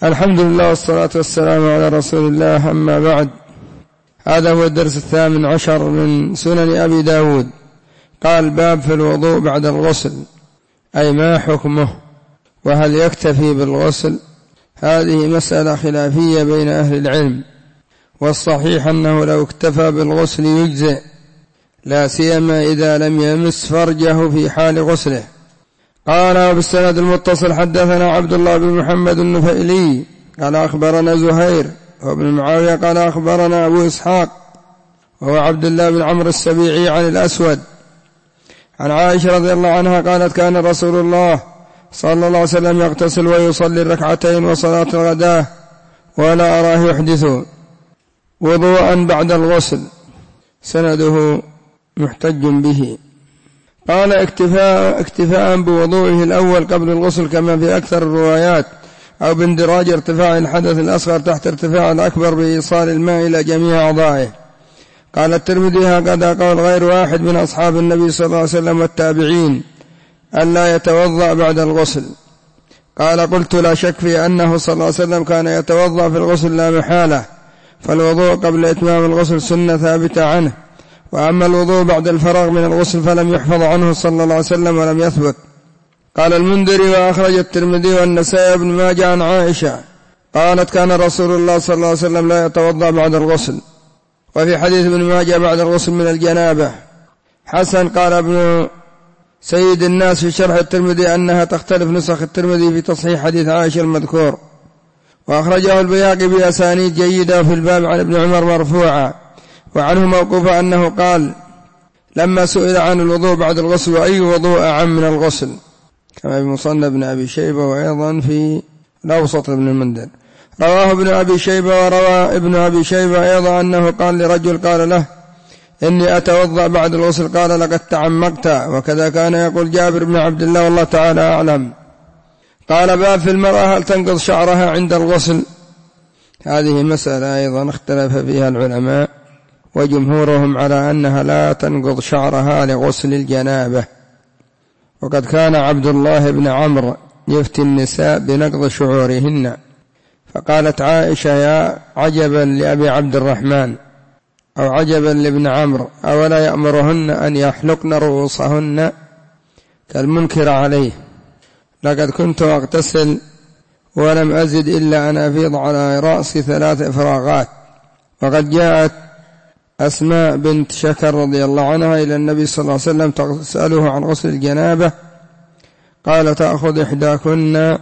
الحمد لله والصلاة والسلام على رسول الله، أما بعد. هذا هو الدرس 18 من سنن أبي داود. قال: باب في الوضوء بعد الغسل، أي ما حكمه، وهل يكتفي بالغسل؟ هذه مسألة خلافية بين أهل العلم، والصحيح أنه لو اكتفى بالغسل يجزئ، لا سيما إذا لم يمس فرجه في حال غسله. قال: وبالسند المتصل حدثنا عبد الله بن محمد النفيلي قال أخبرنا زهير وابن معاوية قال أخبرنا أبو إسحاق وهو عبد الله بن عمرو السبيعي عن الأسود عن عائشة رضي الله عنها قالت: كان رسول الله صلى الله عليه وسلم يغتسل ويصلي الركعتين وصلاة الغداة ولا أراه يحدث وضوءا بعد الغسل. سنده محتج به. قال: اكتفاء بوضوئه الأول قبل الغسل كما في أكثر الروايات، أو باندراج ارتفاع الحدث الأصغر تحت ارتفاع الأكبر بإيصال الماء إلى جميع أعضائه. قال الترمذي: هكذا قول غير واحد من أصحاب النبي صلى الله عليه وسلم والتابعين ألا يتوضأ بعد الغسل. قال: قلت: لا شك في أنه صلى الله عليه وسلم كان يتوضأ في الغسل لا محالة، فالوضوء قبل إتمام الغسل سنة ثابتة عنه، وأما الوضوء بعد الفراغ من الغسل فلم يحفظ عنه صلى الله عليه وسلم ولم يثبت. قال المنذري: وأخرج الترمذي والنسائي بن ماجه عن عائشة قالت: كان رسول الله صلى الله عليه وسلم لا يتوضأ بعد الغسل. وفي حديث ابن ماجه بعد الغسل من الجنابة حسن. قال ابن سيد الناس في شرح الترمذي أنها تختلف نسخ الترمذي في تصحيح حديث عائشة المذكور. وأخرجه البيهقي بأسانيد جيدة في الباب عن ابن عمر مرفوعا، وعنه موقوفا أنه قال: لما سئل عن الوضوء بعد الغسل وأي وضوء أعم من الغسل، كما في مصنف ابن أبي شيبة وأيضا في الأوسط ابن المنذر. رواه ابن أبي شيبة، وروى ابن أبي شيبة أيضا أنه قال لرجل قال له: إني أتوضأ بعد الغسل، قال: لقد تعمقت. وكذا كان يقول جابر بن عبد الله والله تعالى أعلم. قال: باب في المرأة هل تنقض شعرها عند الغسل. هذه مسألة أيضا اختلف فيها العلماء، وجمهورهم على أنها لا تنقض شعرها لغسل الجنابة. وقد كان عبد الله بن عمرو يفتي النساء بنقض شعورهن، فقالت عائشة: يا عجبا لأبي عبد الرحمن، أو عجبا لابن عمرو، أولا يأمرهن أن يحلقن رؤوسهن كالمنكر عليه، لقد كنت أغتسل ولم أزد إلا أن أفيض على رأسي 3 إفراغات. وقد جاءت أسماء بنت شكر رضي الله عنها إلى النبي صلى الله عليه وسلم تسأله عن غسل الجنابة، قال: تأخذ إحداكن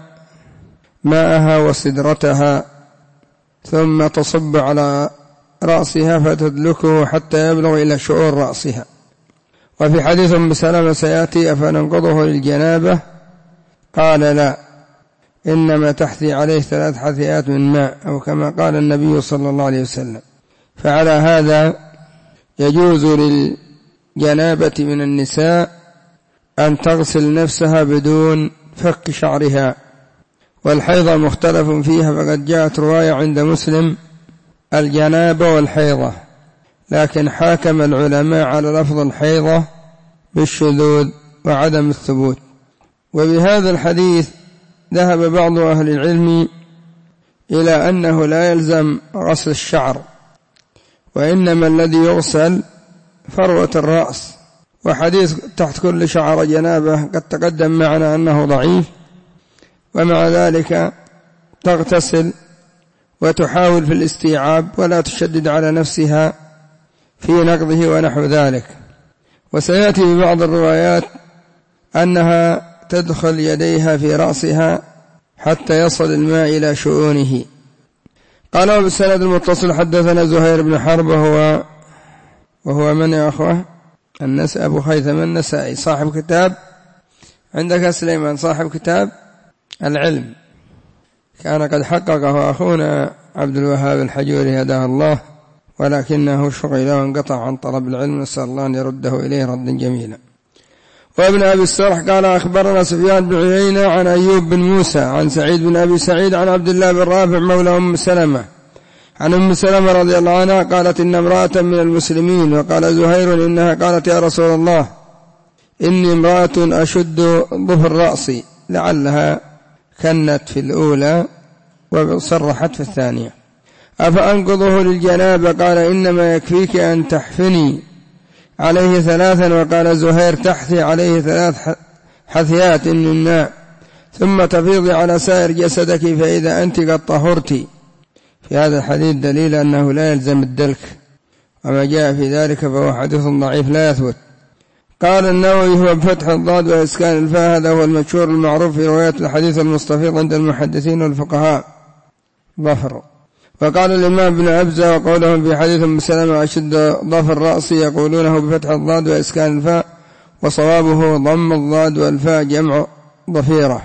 ماءها وسدرتها ثم تصب على رأسها فتدلكه حتى يبلغ إلى شعور رأسها. وفي حديث أم سلمة سيأتي: أفننقضه للجنابة؟ قال: لا، إنما تحثي عليه 3 حثيات من ماء، أو كما قال النبي صلى الله عليه وسلم. فعلى هذا يجوز للجنابة من النساء أن تغسل نفسها بدون فك شعرها. والحيضة مختلف فيها، فقد جاءت رواية عند مسلم الجنابة والحيضة، لكن حاكم العلماء على لفظ الحيضة بالشذوذ وعدم الثبوت. وبهذا الحديث ذهب بعض أهل العلم إلى أنه لا يلزم غسل الشعر، وإنما الذي يغسل فروة الرأس. وحديث تحت كل شعر جنابة قد تقدم معنا أنه ضعيف، ومع ذلك تغتسل وتحاول في الاستيعاب ولا تشدد على نفسها في نقضه ونحو ذلك. وسيأتي في بعض الروايات أنها تدخل يديها في رأسها حتى يصل الماء إلى شؤونه. قال: بالسند المتصل حدثنا زهير بن حرب وهو من يا أخوة؟ أبو خيثم النسائي صاحب كتاب، عندك سليمان صاحب كتاب العلم، كان قد حققه أخونا عبد الوهاب الحجوري هداه الله، ولكنه شغل وانقطع عن طلب العلم، نسأل الله أن يرده إليه ردا جميلا. وابن أبي السرح قال: أخبرنا سفيان بن عيينة عن أيوب بن موسى عن سعيد بن أبي سعيد عن عبد الله بن رافع مولى أم سلمة عن أم سلمة رضي الله عنها قالت: إن امرأة من المسلمين. وقال زهير: إنها قالت: يا رسول الله، إني امرأة أشد ظفر رأسي، لعلها كنت في الأولى وصرحت في الثانية. أفأنقضه للجنابة؟ قال إنما يكفيك أن تحفني عليه 3، وقال زهير تحثي عليه 3 حثيات من ماء ثم تفيضي على سائر جسدك فإذا أنت قد طهرت. في هذا الحديث دليل أنه لا يلزم الدلك، وما جاء في ذلك فهو حديث ضعيف لا يثبت. قال النووي هو بفتح الضاد وإسكان الفاء، هذا هو المشهور المعروف في رواية الحديث المستفيض عند المحدثين والفقهاء ظفر. وقال الإمام ابن أبزة وقولهم في حديث أم سلمة أشد ظفر رأسي يقولونه بفتح الضاد وإسكان الفاء، وصوابه ضم الضاد والفاء جمع ضفيرة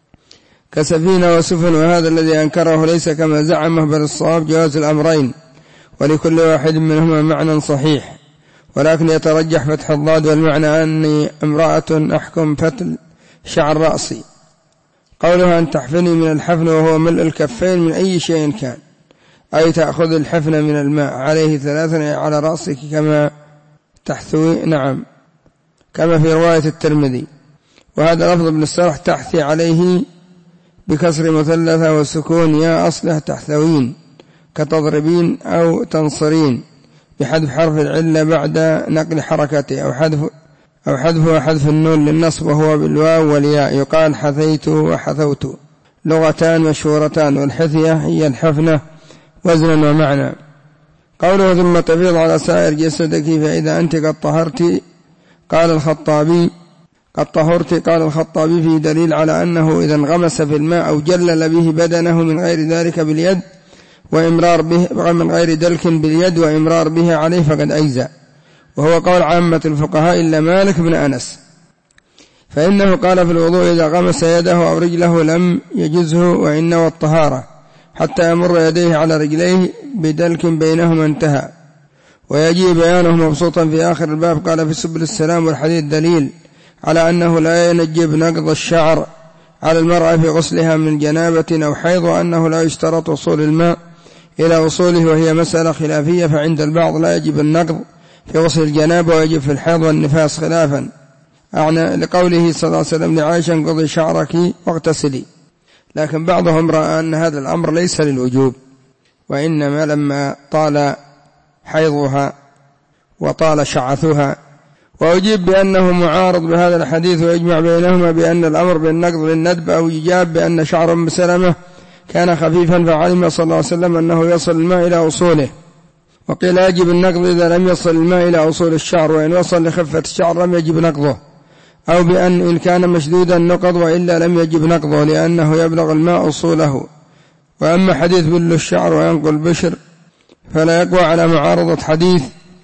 كسفينة وسفن، وهذا الذي أنكره ليس كما زعمه بل الصواب جواز الأمرين، ولكل واحد منهما معنى صحيح، ولكن يترجح فتح الضاد والمعنى أني امرأة أحكم فتل شعر رأسي. قولها أن تحفني من الحفن وهو ملء الكفين من أي شيء كان، أي تأخذ الحفن من الماء عليه 3 على رأسك كما تحثوي، نعم كما في رواية الترمذي. وهذا لفظ ابن السرح تحثي عليه بكسر مثلثة وسكون يا أصله تحثوين كتضربين أو تنصرين بحذف حرف العلة بعد نقل حركته، أو حذفه حذف النون للنصب وهو بالواو والياء، يقال حثيت وحثوت، لغتان مشهورتان، والحثية هي الحفنة وزنا ومعنى. قوله ثم تفيض على سائر جسدك فإذا أنت قد طهرت، قال الخطابي قد طهرت، قال الخطابي في دليل على أنه إذا انغمس في الماء أو جلل به بدنه من غير ذلك باليد وإمرار به من غير دلك باليد وإمرار به عليه فقد أجزأ، وهو قول عامة الفقهاء إلا مالك بن أنس، فإنه قال في الوضوء إذا غمس يده أو رجله لم يجزه وإن نوى الطهارة حتى يمر يديه على رجليه بدلك بينهما انتهى. ويجي بيانه مبسوطا في آخر الباب. قال في سبل السلام والحديث دليل على أنه لا ينجب نقض الشعر على المرأة في غسلها من جنابة أو حيض، وأنه لا يشترط وصول الماء إلى وصوله، وهي مسألة خلافية، فعند البعض لا يجب النقض في غسل الجنابة ويجب في الحيض والنفاس خلافا، لقوله صلى الله عليه وسلم لعائشة انقضي شعرك واغتسلي. لكن بعضهم رأى أن هذا الأمر ليس للوجوب، وإنما لما طال حيضها وطال شعثها. وأجيب بأنه معارض بهذا الحديث، ويجمع بينهما بأن الأمر بالنقض للندب أو يجاب بأن شعر أم سلمة كان خفيفا فعلم صلى الله عليه وسلم أنه يصل الماء إلى أصوله، وقيل يجب النقض إذا لم يصل الماء إلى أصول الشعر، وإن وصل لخفة الشعر لم يجب نقضه، أو بأن إن كان مشدودا نقض وإلا لم يجب نقضه لأنه يبلغ الماء أصوله. وأما حديث بل الشعر وينقل بشر فلا يقوى على معارضة حديث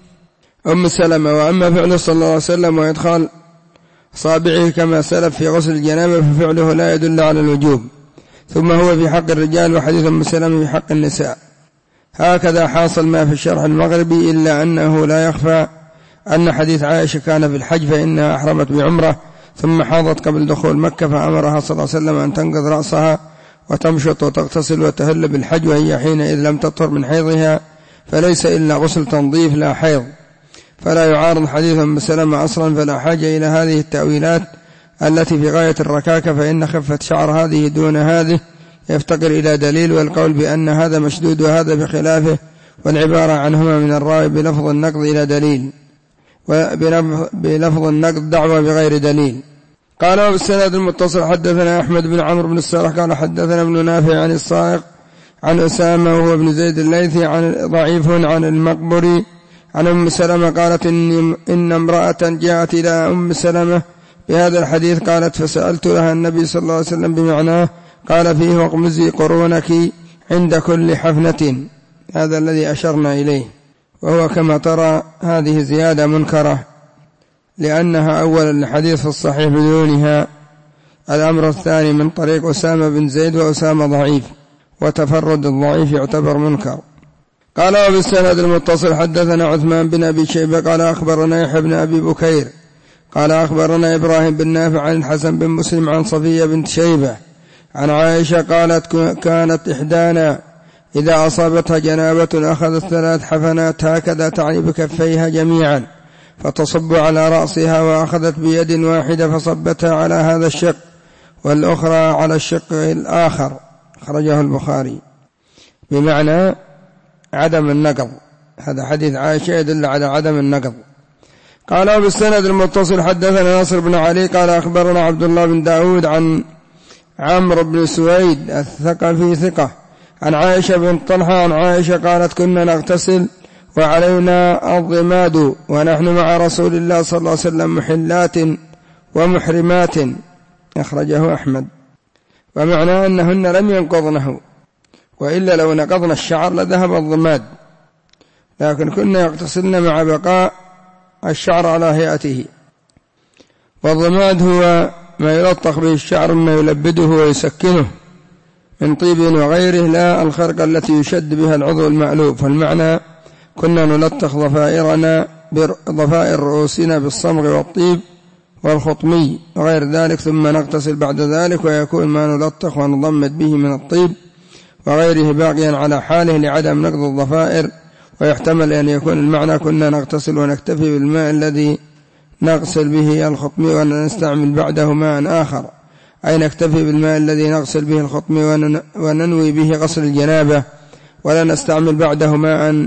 أم سلمة. وأما فعله صلى الله عليه وسلم وإدخال أصابعه كما سلف في غسل الجنابة ففعله لا يدل على الوجوب، ثم هو في حق الرجال وحديث أم سلمة في حق النساء. هكذا حاصل ما في الشرح المغربي، إلا أنه لا يخفى أن حديث عائشة كان في الحج فإنها أحرمت بعمرة ثم حاضت قبل دخول مكة، فأمرها صلى الله عليه وسلم أن تنقض رأسها وتمشط وتغتسل وتهل بالحج، وهي حينئذ لم تطهر من حيضها، فليس إلا غسل تنظيف لا حيض، فلا يعارض حديث أم سلمة أصلا، فلا حاجة إلى هذه التأويلات التي في غاية الركاكة، فإن خفة شعر هذه دون هذه يفتقر إلى دليل، والقول بأن هذا مشدود وهذا بخلافه، والعبارة عنهما من الراوي بلفظ النقض إلى دليل، بلفظ النقض دعوة بغير دليل. قال وبالسند المتصل حدثنا أحمد بن عمرو بن السرح قال حدثنا ابن نافع عن الصائغ عن أسامة وهو ابن زيد الليثي عن ضعيف عن المقبري عن أم سلمة قالت إن امرأة جاءت إلى أم سلمة بهذا الحديث قالت فسألت لها النبي صلى الله عليه وسلم بمعناه، قال فيه واغمزي قرونك عند كل حفنة، هذا الذي أشرنا إليه، وهو كما ترى هذه زيادة منكرة لأنها أولا الحديث في الصحيح بدونها. الأمر الثاني من طريق أسامة بن زيد، وأسامة ضعيف، وتفرد الضعيف يعتبر منكر. قال وبالسند المتصل حدثنا عثمان بن أبي شيبة قال أخبرنا يحيى بن أبي بكير قال أخبرنا إبراهيم بن نافع عن الحسن بن مسلم عن صفية بنت شيبة عن عائشة قالت كانت إحدانا إذا أصابتها جنابة أخذت 3 حفنات هكذا تعني بكفيها جميعا فتصب على رأسها، وأخذت بيد واحدة فصبتها على هذا الشق والأخرى على الشق الآخر أخرجه البخاري بمعنى عدم النقض. هذا حديث عائشة يدل على عدم النقض. قال بالسند المتصل حدثنا ناصر بن علي قال أخبرنا عبد الله بن داود عن عمرو بن سويد الثقفي ثقة عن عائشة بن طلحة عن عائشة قالت كنا نغتسل وعلينا الضماد ونحن مع رسول الله صلى الله عليه وسلم محلات ومحرمات. أخرجه أحمد. ومعنى أنهن لم ينقضنه، وإلا لو نقضنا الشعر لذهب الضماد، لكن كنا يغتسلن مع بقاء الشعر على هيئته. والضماد هو ما يلطخ به الشعر ما يلبده ويسكنه من طيب وغيره، لا الخرقة التي يشد بها العضو المألوف. فالمعنى كنا نلطخ ضفائرنا بضفائر رؤوسنا بالصمغ والطيب والخطمي وغير ذلك، ثم نغتسل بعد ذلك ويكون ما نلطخ ونضمد به من الطيب وغيره باقيا على حاله لعدم نقض الضفائر. ويحتمل أن يكون المعنى كنا نغتسل ونكتفي بالماء الذي نغسل به الخطمي ولا نستعمل بعده ماء آخر، أي نكتفي بالماء الذي نغسل به الخطمي وننوي به غسل الجنابة ولا نستعمل بعده ماء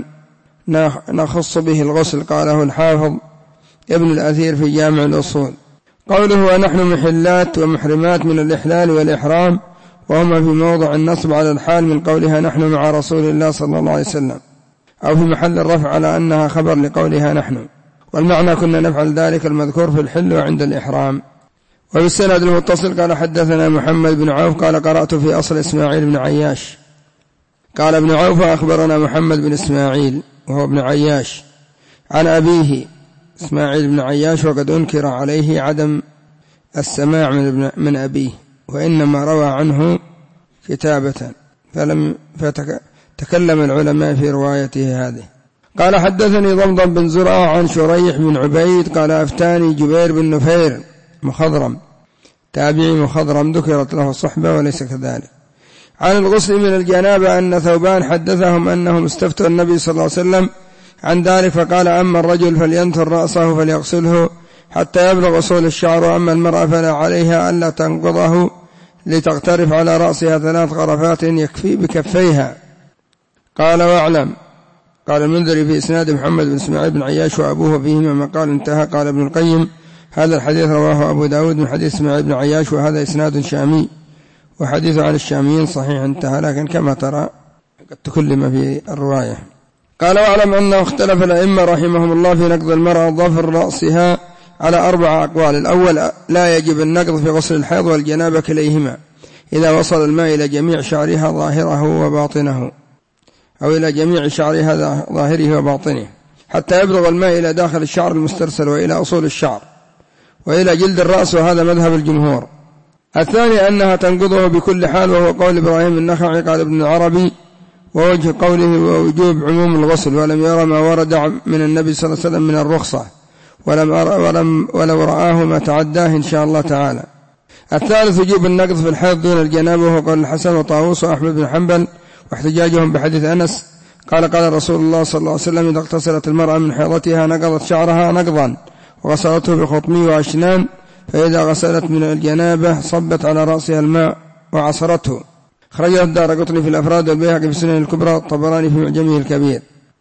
نخص به الغسل. قاله الحافظ ابن الأثير في جامع الأصول. قوله ونحن محلات ومحرمات من الإحلال والإحرام، وهما في موضع النصب على الحال من قولها نحن مع رسول الله صلى الله عليه وسلم، أو في محل الرفع على أنها خبر لقولها نحن، والمعنى كنا نفعل ذلك المذكور في الحل وعند الإحرام. وبالسند المتصل قال حدثنا محمد بن عوف قال قرأت في أصل إسماعيل بن عياش. قال ابن عوف أخبرنا محمد بن إسماعيل وهو ابن عياش عن أبيه إسماعيل بن عياش، وقد أنكر عليه عدم السماع من أبيه، وإنما روى عنه كتابة فتكلم العلماء في روايته هذه. قال حدثني ضمضم بن زرعة عن شريح بن عبيد قال أفتاني جبير بن نفير مخضرم تابعي مخضرم ذكرت له صحبة وليس كذلك، عن الغسل من الجنابة أن ثوبان حدثهم أنهم استفتوا النبي صلى الله عليه وسلم عن ذلك فقال أما الرجل فلينثر رأسه فليغسله حتى يبلغ أصول الشعر، وأما المرأة فلا عليها ألا تنقضه لتغترف على رأسها 3 غرفات يكفي بكفيها. قال واعلم. قال المنذري في إسناد محمد بن إسماعيل بن عياش وأبوه فيهما مقال انتهى. قال ابن القيم هذا الحديث رواه أبو داود من حديث إسماعيل بن عياش وهذا إسناد شامي، وحديث عن الشاميين صحيح انتهى، لكن كما ترى قد تكلم في الرواية. قال واعلم أنه اختلف الأئمة رحمهم الله في نقض المرأة ظفر رأسها على 4 أقوال. الأول ظاهر يجب النقض في غسل الحيض والجنابة كليهما إذا وصل الماء إلى جميع شعرها ظاهره وباطنه، أو إلى جميع شعرها ظاهره وباطنه حتى يبلغ الماء إلى داخل الشعر المسترسل وإلى أصول الشعر وإلى جلد الرأس، وهذا مذهب الجمهور. الثاني أنها تنقضه بكل حال، وهو قول إبراهيم النخعي. قال ابن العربي ووجه قوله ووجوب عموم الغسل، ولم يرى ما ورد من النبي صلى الله عليه وسلم من الرخصة، ولو رآه ما تعداه إن شاء الله تعالى. الثالث وجوب النقض في الحيض دون الجنابة، وهو قول الحسن وطاووس وأحمد بن حنبل، واحتجاجهم بحديث أنس قال رسول الله صلى الله عليه وسلم إذا اغتسلت المرأة من حيضتها نقضت شعرها نقضا وغسلته بخطمي وأشنان، فإذا غسلت من الجنابة صبت على رأسها الماء وعصرته. خرجه الدارقطني في الأفراد والبيهقي في السنن الكبرى والطبراني في معجمه الكبير.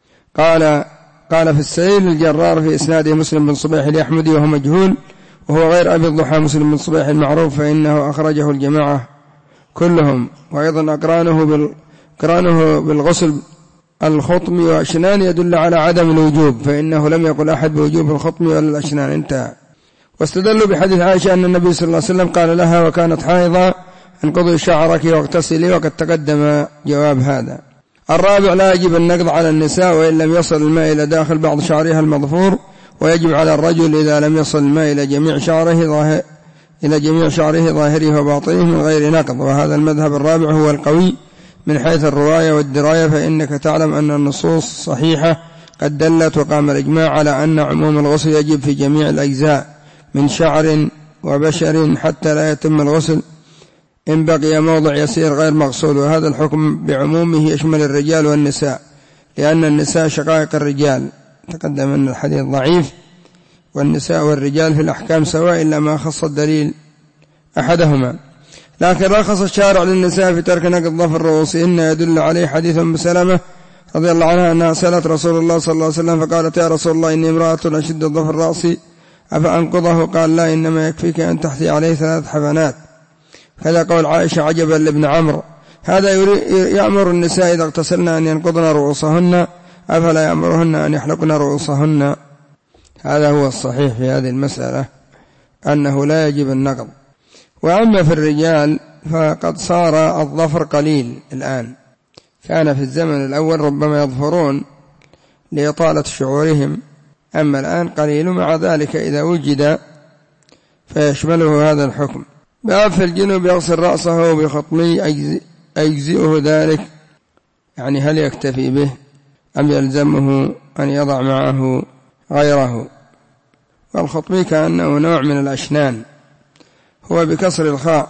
قال في السيل الجرار في إسناده مسلم بن صبيح الأحمدي وهو مجهول، وهو غير أبي الضحى مسلم بن صبيح المعروف، فإنه أخرجه الجماعة كلهم. وأيضا قرانه بالغسل الخطم وأشنان يدل على عدم الوجوب، فإنه لم يقل أحد بوجوب الخطم ولا الأشنان. انتهى. واستدلوا بحديث عائشة أن النبي صلى الله عليه وسلم قال لها وكانت حائضة انقضي شعرك واغتسلي، وقد تقدم جواب هذا. الرابع لا يجب النقض على النساء وإن لم يصل الماء إلى داخل بعض شعرها المظفور، ويجب على الرجل إذا لم يصل الماء إلى جميع شعره ظاهره وباطنه من غير نقض. وهذا المذهب الرابع هو القوي من حيث الرواية والدراية، فإنك تعلم أن النصوص صحيحة قد دلت وقام الإجماع على أن عموم الغسل يجب في جميع الأجزاء من شعر وبشر حتى لا يتم الغسل إن بقي موضع يسير غير مغسول. وهذا الحكم بعمومه يشمل الرجال والنساء، لأن النساء شقائق الرجال، تقدم أن الحديث ضعيف، والنساء والرجال في الأحكام سواء إلا ما خص الدليل أحدهما. لكن رخص الشارع للنساء في ترك نقض ظفر رؤوسهن يدل عليه حديث أم سلمة رضي الله عنها أنها سألت رسول الله صلى الله عليه وسلم فقالت يا رسول الله إني امرأة أشد ظفر رأسي أفأنقضه؟ قال لا، إنما يكفيك أن تحثي عليه 3 حفنات. هذا قول عائشة عجبا لابن عمرو. هذا يأمر النساء إذا اغتسلن أن ينقضن رؤوسهن، أفلا يأمرهن أن يحلقن رؤوسهن؟ هذا هو الصحيح في هذه المسألة، أنه لا يجب النقض. وأما في الرجال فقد صار الظفر قليل الآن، كان في الزمن الأول ربما يظفرون لإطالة شعورهم، أما الآن قليل، مع ذلك إذا وجد فيشمله هذا الحكم. باب في الجنوب يغسل رأسه بخطمي أيجزئه ذلك، يعني هل يكتفي به أم يلزمه أن يضع معه غيره؟ والخطمي كأنه نوع من الأشنان، هو بكسر الخاء،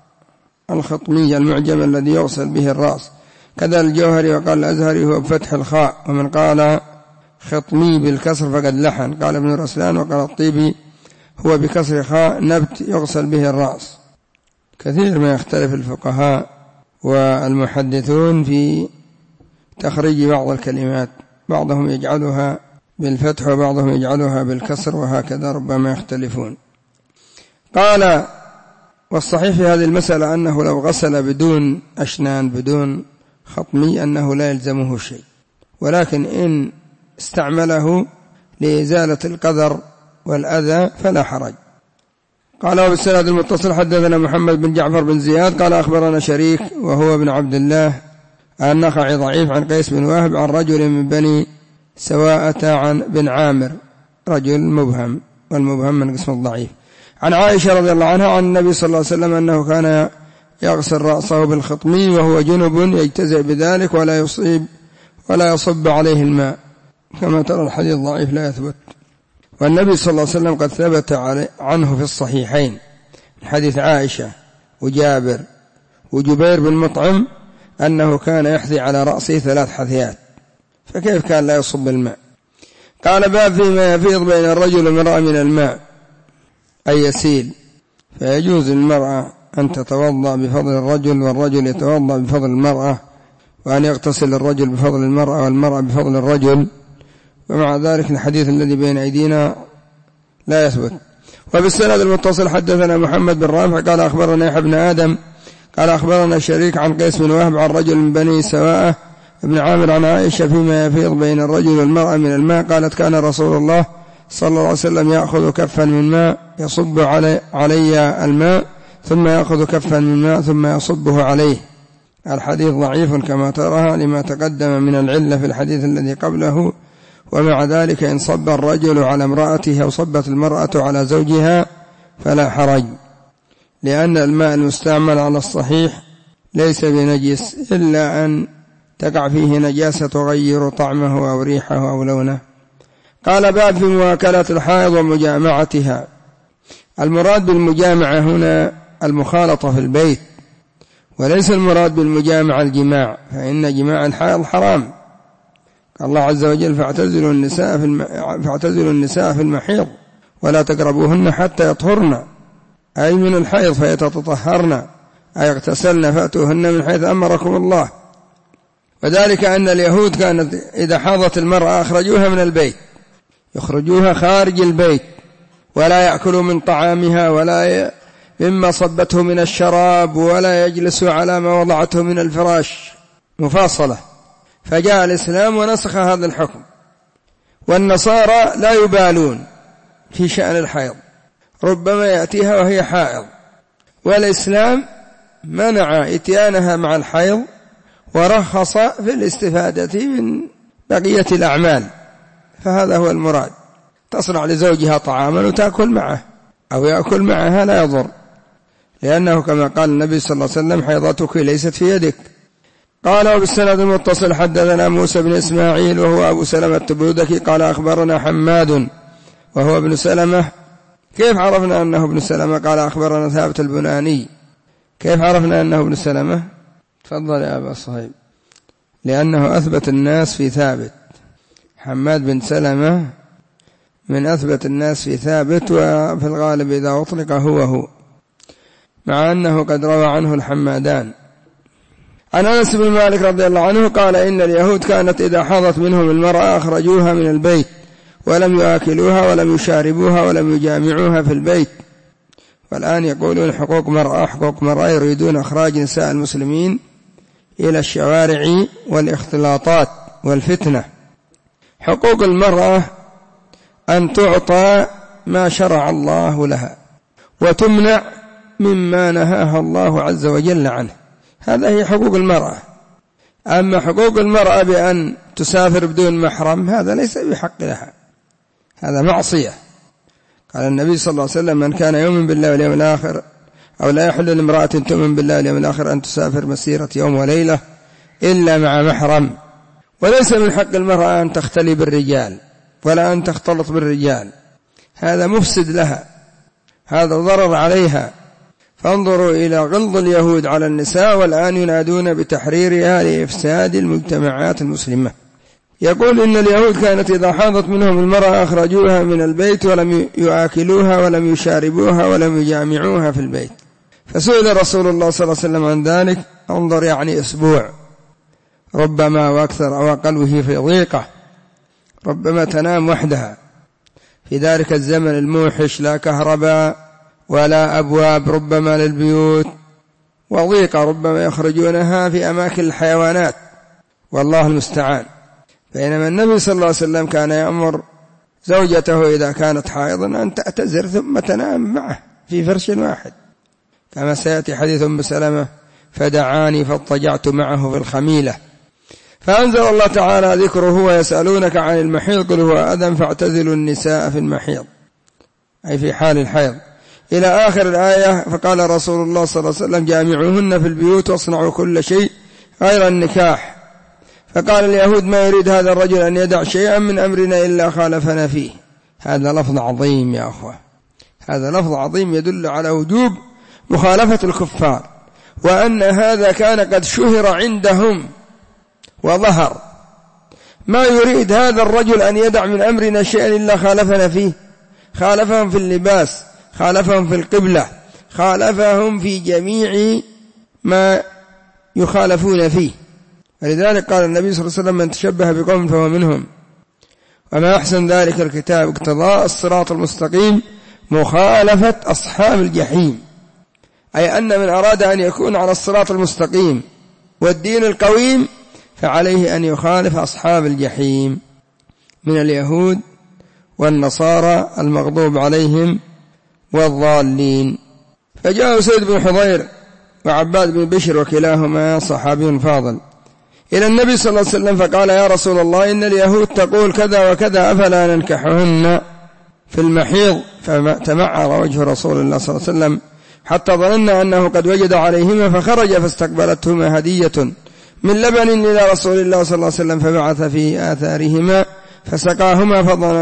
الخطمي المعجم الذي يغسل به الرأس. كذا الجوهري وقال الأزهري هو بفتح الخاء، ومن قال خطمي بالكسر فقد لحن. قال ابن رسلان وقال الطيبي هو بكسر خاء نبت يغسل به الرأس. كثير ما يختلف الفقهاء والمحدثون في تخريج بعض الكلمات، بعضهم يجعلها بالفتح وبعضهم يجعلها بالكسر، وهكذا ربما يختلفون. قال والصحيح في هذه المسألة أنه لو غسل بدون أشنان بدون خطمي أنه لا يلزمه شيء، ولكن إن استعمله لإزالة القذر والأذى فلا حرج. قال وبالسند المتصل حدثنا محمد بن جعفر بن زياد قال أخبرنا شريك وهو ابن عبد الله النخعي ضعيف عن قيس بن وهب عن رجل من بني سواءة عن بن عامر، رجل مبهم، والمبهم من قسم الضعيف، عن عائشة رضي الله عنها عن النبي صلى الله عليه وسلم أنه كان يغسل رأسه بالخطمي وهو جنب يجتزئ بذلك ولا يصب عليه الماء، كما ترى الحديث ضعيف لا يثبت. والنبي صلى الله عليه وسلم قد ثبت عنه في الصحيحين حديث عائشة وجابر وجبير بن مطعم أنه كان يحثي على رأسه 3 حثيات، فكيف كان لا يصب الماء؟ قال باب فيما يفيض بين الرجل والمرأة من الماء أي يسيل، فيجوز للمرأة أن تتوضأ بفضل الرجل والرجل يتوضأ بفضل المرأة، وأن يغتسل الرجل بفضل المرأة والمرأة بفضل الرجل، ومع ذلك الحديث الذي بين أيدينا لا يثبت. وبالسند المتصل حدثنا محمد بن رافع قال أخبرنا يحيى بن آدم قال أخبرنا شريك عن قيس بن وهب عن رجل من بني سواءة ابن عامر عن عائشة فيما يفيض بين الرجل والمرأة من الماء قالت كان رسول الله صلى الله عليه وسلم يأخذ كفا من ماء يصب علي الماء ثم يأخذ كفا من ماء ثم يصبه عليه. الحديث ضعيف كما ترى لما تقدم من العلة في الحديث الذي قبله، ومع ذلك إن صب الرجل على امرأته أو صبت المرأة على زوجها فلا حرج، لأن الماء المستعمل على الصحيح ليس بنجس إلا أن تقع فيه نجاسة تغير طعمه أو ريحه أو لونه. قال باب في مواكلة الحائض ومجامعتها. المراد بالمجامعة هنا المخالطة في البيت، وليس المراد بالمجامعة الجماع، فإن جماع الحائض حرام. الله عز وجل فاعتزلوا النساء في المحيض ولا تقربوهن حتى يطهرن، أي من الحيض فيتطهرن، أي اغتسلن فأتوهن من حيث أمركم الله. وذلك أن اليهود كانت إذا حاضت المرأة أخرجوها من البيت، يخرجوها خارج البيت، ولا يأكلوا من طعامها ولا مما صبته من الشراب، ولا يجلسوا على ما وضعته من الفراش، مفاصلة. فجاء الإسلام ونسخ هذا الحكم. والنصارى لا يبالون في شأن الحيض، ربما يأتيها وهي حائض، والإسلام منع إتيانها مع الحيض ورخص في الاستفادة من بقية الأعمال. فهذا هو المراد، تصنع لزوجها طعاما وتأكل معه أو يأكل معها لا يضر، لأنه كما قال النبي صلى الله عليه وسلم حيضتك ليست في يدك. قال وبالسند المتصل حدثنا موسى بن إسماعيل وهو أبو سلمة التبوذكي قال أخبرنا حماد وهو ابن سلمة. كيف عرفنا أنه ابن سلمة؟ قال أخبرنا ثابت البناني. كيف عرفنا أنه ابن سلمة؟ تفضل يا أبا صهيب. لأنه أثبت الناس في ثابت، حماد بن سلمة من أثبت الناس في ثابت، وفي الغالب إذا أطلق هو. مع أنه قد روى عنه الحمادان. عن أنس بن مالك رضي الله عنه قال إن اليهود كانت إذا حاضت منهم المرأة أخرجوها من البيت ولم يآكلوها ولم يشاربوها ولم يجامعوها في البيت. والآن يقولون حقوق مرأة يريدون إخراج نساء المسلمين إلى الشوارع والاختلاطات والفتنة. حقوق المرأة أن تعطى ما شرع الله لها وتمنع مما نهاها الله عز وجل عنه، هذا هي حقوق المرأة. أما حقوق المرأة بأن تسافر بدون محرم هذا ليس بحق لها، هذا معصية. قال النبي صلى الله عليه وسلم من كان يؤمن بالله واليوم الآخر أو لا يحل لامرأة تؤمن بالله واليوم الآخر أن تسافر مسيرة يوم وليلة إلا مع محرم. وليس من حق المرأة أن تختلي بالرجال ولا أن تختلط بالرجال، هذا مفسد لها، هذا ضرر عليها. فانظروا إلى غلظ اليهود على النساء، والآن ينادون بتحريرها لإفساد المجتمعات المسلمة. يقول إن اليهود كانت إذا حاضت منهم المرأة أخرجوها من البيت ولم يآكلوها ولم يشاربوها ولم يجامعوها في البيت. فسئل رسول الله صلى الله عليه وسلم عن ذلك، انظر يعني أسبوع ربما وأكثر أو أقل وهي في ضيقة، ربما تنام وحدها في ذلك الزمن الموحش، لا كهرباء ولا أبواب ربما للبيوت، وضيقة ربما يخرجونها في أماكن الحيوانات، والله المستعان. بينما النبي صلى الله عليه وسلم كان يأمر زوجته إذا كانت حائضا أن تعتذر ثم تنام معه في فرش واحد، كما سيأتي حديث أم سلمة فدعاني فاضطجعت معه في الخميلة. فأنزل الله تعالى ذكره ويسألونك عن المحيض قل هو أذى فاعتزلوا النساء في المحيض، أي في حال الحيض، إلى آخر الآية. فقال رسول الله صلى الله عليه وسلم جامعوهن في البيوت واصنعوا كل شيء غير النكاح. فقال اليهود ما يريد هذا الرجل أن يدع شيئا من أمرنا إلا خالفنا فيه. هذا لفظ عظيم يا أخوة، هذا لفظ عظيم يدل على وجوب مخالفة الكفار، وأن هذا كان قد شهر عندهم وظهر. ما يريد هذا الرجل أن يدع من أمرنا شيئا إلا خالفنا فيه، خالفهم في اللباس، خالفهم في القبلة، خالفهم في جميع ما يخالفون فيه. ولذلك قال النبي صلى الله عليه وسلم من تشبه بقوم فهو منهم. وما أحسن ذلك الكتاب اقتضاء الصراط المستقيم مخالفة أصحاب الجحيم، أي أن من أراد أن يكون على الصراط المستقيم والدين القويم فعليه أن يخالف أصحاب الجحيم من اليهود والنصارى المغضوب عليهم والضالين. فجاء سيد بن حضير وعباد بن بشر وكلاهما صحابي فاضل إلى النبي صلى الله عليه وسلم فقال يا رسول الله إن اليهود تقول كذا وكذا أفلا ننكحهن في المحيض. فتمعر وجه رسول الله صلى الله عليه وسلم حتى ظننا أنه قد وجد عليهما، فخرج فاستقبلتهما هدية من لبن إلى رسول الله صلى الله عليه وسلم فبعث في آثارهما فسقاهما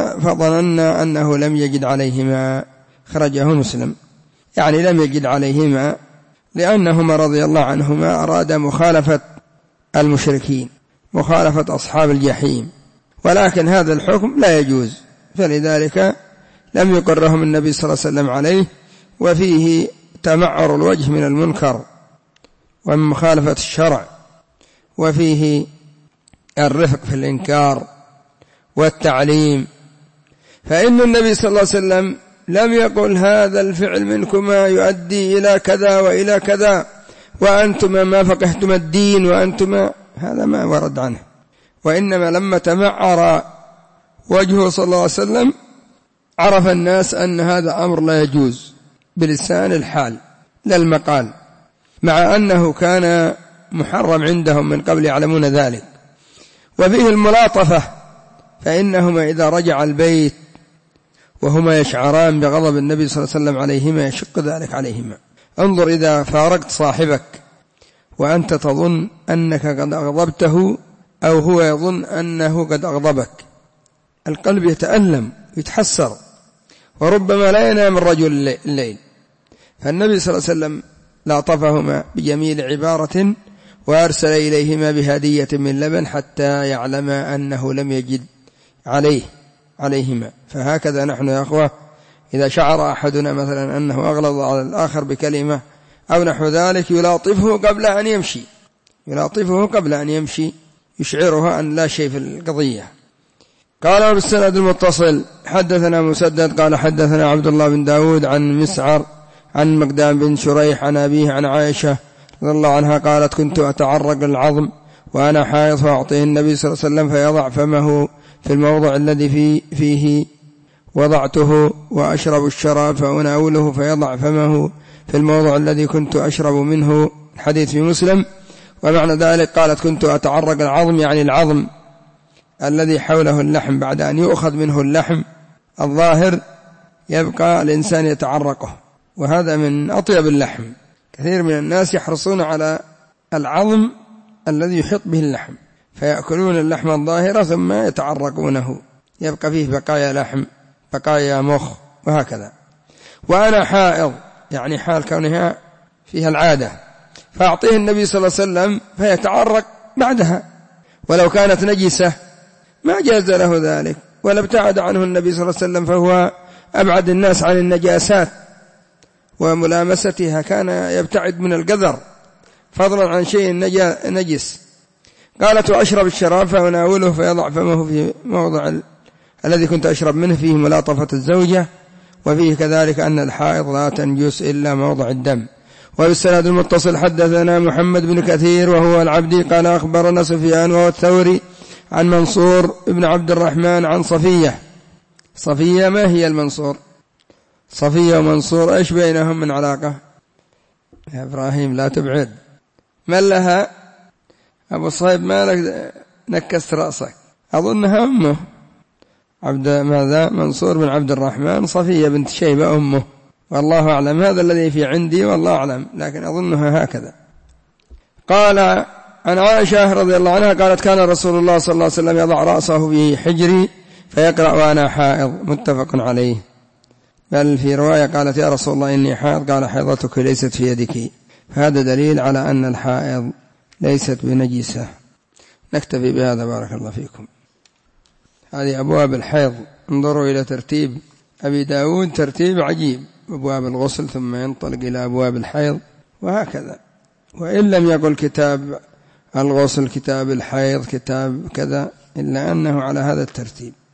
فظننا أنه لم يجد عليهما. خرجه مسلم، يعني لم يجد عليهما لأنهما رضي الله عنهما أراد مخالفة المشركين، مخالفة أصحاب الجحيم، ولكن هذا الحكم لا يجوز، فلذلك لم يقرهم النبي صلى الله عليه وسلم عليه. وفيه تمعر الوجه من المنكر ومن مخالفة الشرع، وفيه الرفق في الإنكار والتعليم. فإن النبي صلى الله عليه وسلم لم يقل هذا الفعل منكما يؤدي إلى كذا وإلى كذا وأنتما ما فقهتم الدين وأنتما، هذا ما ورد عنه. وإنما لما تمعر وجهه صلى الله عليه وسلم عرف الناس أن هذا أمر لا يجوز بلسان الحال لا المقال، مع أنه كان محرم عندهم من قبل يعلمون ذلك. وفيه الملاطفة، فإنهما إذا رجع البيت وهما يشعران بغضب النبي صلى الله عليه وسلم عليهما يشق ذلك عليهما. انظر إذا فارقت صاحبك وأنت تظن أنك قد أغضبته أو هو يظن أنه قد أغضبك، القلب يتألم يتحسر، وربما لا ينام الرجل الليل. فالنبي صلى الله عليه وسلم لاطفهما بجميل عبارة وأرسل إليهما بهدية من لبن حتى يعلم أنه لم يجد عليهما. فهكذا نحن يا أخوة إذا شعر أحدنا مثلا أنه أغلظ على الآخر بكلمة أو نحو ذلك يلاطفه قبل أن يمشي يشعرها أن لا شيء في القضية. قال بالسند المتصل حدثنا مسدد قال حدثنا عبد الله بن داود عن مسعر عن مقدام بن شريح عن أبيه عن عائشة رضي الله عنها قالت كنت أتعرق العظم وأنا حائض فأعطيه النبي صلى الله عليه وسلم فيضع فمه في الموضع الذي فيه وضعته وأشرب الشراب فأناوله فيضع فمه في الموضع الذي كنت أشرب منه. الحديث في مسلم. ومعنى ذلك قالت كنت أتعرق العظم يعني العظم الذي حوله اللحم، بعد أن يؤخذ منه اللحم الظاهر يبقى الإنسان يتعرقه، وهذا من أطيب اللحم. كثير من الناس يحرصون على العظم الذي يحيط به اللحم فيأكلون اللحم الظاهر ثم يتعرقونه، يبقى فيه بقايا لحم بقايا مخ وهكذا. وأنا حائض يعني حال كونها فيها العادة، فأعطيه النبي صلى الله عليه وسلم فيتعرق بعدها، ولو كانت نجسة ما جاز له ذلك، ولا ابتعد عنه النبي صلى الله عليه وسلم، فهو أبعد الناس عن النجاسات وملامستها، كان يبتعد من القذر فضلا عن شيء نجس. قالت وأشرب الشراب فأناوله فيضع فمه في موضع الذي كنت أشرب منه فيه ملاطفة الزوجة، وفيه كذلك أن الحائض لا تنجس إلا موضع الدم. وبالسند المتصل حدثنا محمد بن كثير وهو العبدي قال أخبرنا سفيان وهو الثوري عن منصور بن عبد الرحمن عن صفية ما هي المنصور؟ صفية ومنصور إيش بينهم من علاقة؟ يا إبراهيم لا تبعد، من لها؟ أبو صهيب مالك نكست رأسك، أظنها أمه منصور بن عبد الرحمن، صفية بنت شيبة أمه، والله أعلم، هذا الذي في عندي والله أعلم، لكن أظنها هكذا. قال عن عائشة رضي الله عنها قالت كان رسول الله صلى الله عليه وسلم يضع رأسه في حجري فيقرأ وأنا حائض، متفق عليه. بل في رواية قالت يا رسول الله إني حائض، قال حيضتك ليست في يدك، فهذا دليل على أن الحائض ليست بنجسة. نكتفي بهذا، بارك الله فيكم. هذه أبواب الحيض. انظروا إلى ترتيب أبي داود، ترتيب عجيب، أبواب الغسل ثم ينطلق إلى أبواب الحيض وهكذا. وإن لم يقل كتاب الغسل كتاب الحيض كتاب كذا، إلا أنه على هذا الترتيب.